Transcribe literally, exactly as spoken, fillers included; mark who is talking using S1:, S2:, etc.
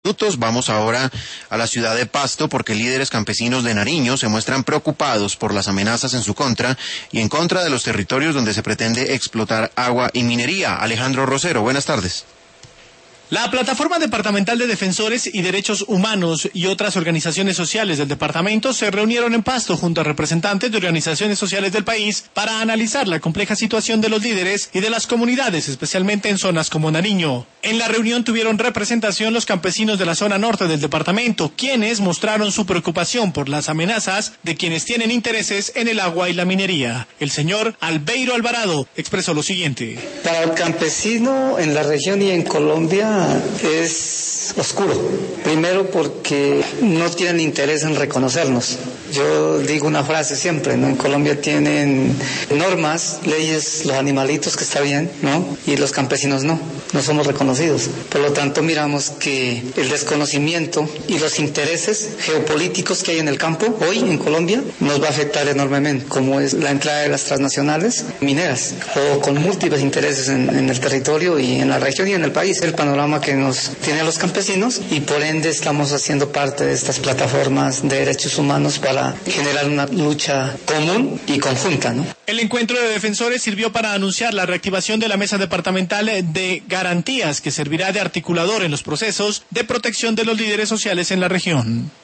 S1: Vamos ahora a la ciudad de Pasto porque líderes campesinos de Nariño se muestran preocupados por las amenazas en su contra y en contra de los territorios donde se pretende explotar agua y minería. Alejandro Rosero, buenas tardes.
S2: La Plataforma Departamental de Defensores y Derechos Humanos y otras organizaciones sociales del departamento se reunieron en Pasto junto a representantes de organizaciones sociales del país para analizar la compleja situación de los líderes y de las comunidades, especialmente en zonas como Nariño. En la reunión tuvieron representación los campesinos de la zona norte del departamento, quienes mostraron su preocupación por las amenazas de quienes tienen intereses en el agua y la minería. El señor Albeiro Alvarado expresó lo siguiente.
S3: Para el campesino en la región y en Colombia es oscuro. Primero porque no tienen interés en reconocernos. Yo digo una frase siempre, ¿no? En Colombia tienen normas, leyes, los animalitos, que está bien, ¿no? Y los campesinos no, no somos reconocidos. Por lo tanto, miramos que el desconocimiento y los intereses geopolíticos que hay en el campo hoy en Colombia nos va a afectar enormemente, como es la entrada de las transnacionales mineras o con múltiples intereses en, en el territorio y en la región y en el país. El panorama que nos tiene a los campesinos y por ende estamos haciendo parte de estas plataformas de derechos humanos para generar una lucha común y conjunta, ¿no?
S2: El encuentro de defensores sirvió para anunciar la reactivación de la Mesa Departamental de Garantías, que servirá de articulador en los procesos de protección de los líderes sociales en la región.